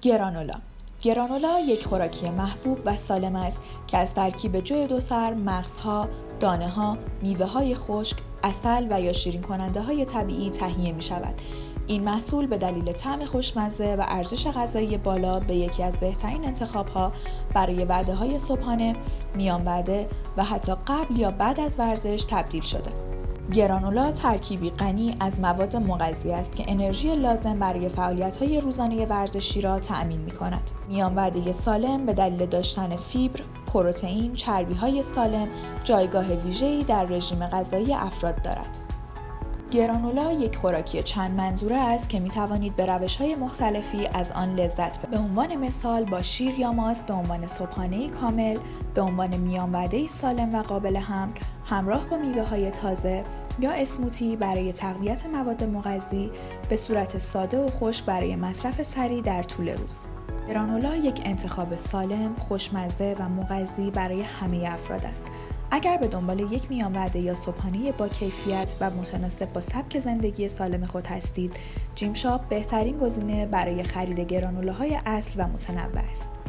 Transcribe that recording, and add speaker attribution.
Speaker 1: گرانولا یک خوراکی محبوب و سالم است که از ترکیب جو دو سر، مغزها، دانه‌ها، میوه‌های خشک، عسل و یا شیرین کننده‌های طبیعی تهیه می‌شود. این محصول به دلیل طعم خوشمزه و ارزش غذایی بالا به یکی از بهترین انتخاب‌ها برای وعده‌های صبحانه، میان وعده و حتی قبل یا بعد از ورزش تبدیل شده. گرانولا ترکیبی غنی از مواد مغذی است که انرژی لازم برای فعالیت‌های روزانه ورزشی را تأمین می‌کند. میان وعده سالم به دلیل داشتن فیبر، پروتئین، چربی‌های سالم جایگاه ویژه‌ای در رژیم غذایی افراد دارد. گرانولا یک خوراکی چند منظوره است که می‌توانید به روش‌های مختلفی از آن لذت ببرید. به عنوان مثال با شیر یا ماست به عنوان صبحانه کامل، به عنوان میان وعده سالم و قابل حمل، همراه با میوه‌های تازه یا اسموتی برای تقویت مواد مغذی به صورت ساده و خشک برای مصرف سریع در طول روز. گرانولا یک انتخاب سالم، خوشمزه و مغذی برای همه افراد است. اگر به دنبال یک میان وعده یا صبحانه با کیفیت و متناسب با سبک زندگی سالم خود هستید، جیم شاپ بهترین گزینه برای خرید گرانولاهای اصل و متنوع است.